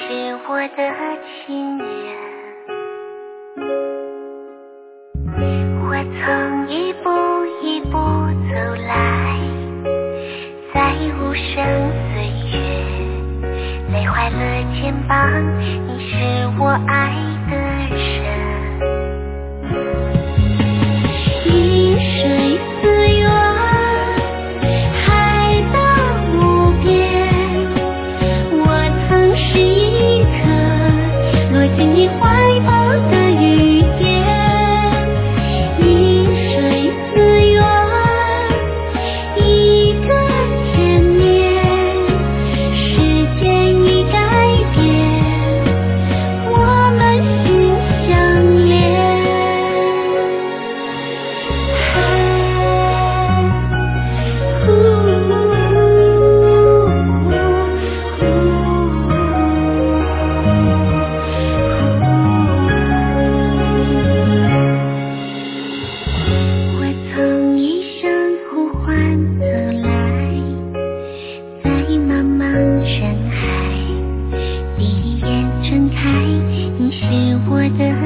是我的情人，我曾一步一步走来，在无声岁月累坏了肩膀，你是我爱的人。一水四月海到无边，我曾是一颗落进你怀抱的雨点。一水四月一个千年，时间已改变我们心相连。我曾一声呼唤而来，在茫茫人海，第一眼睁开，你是我的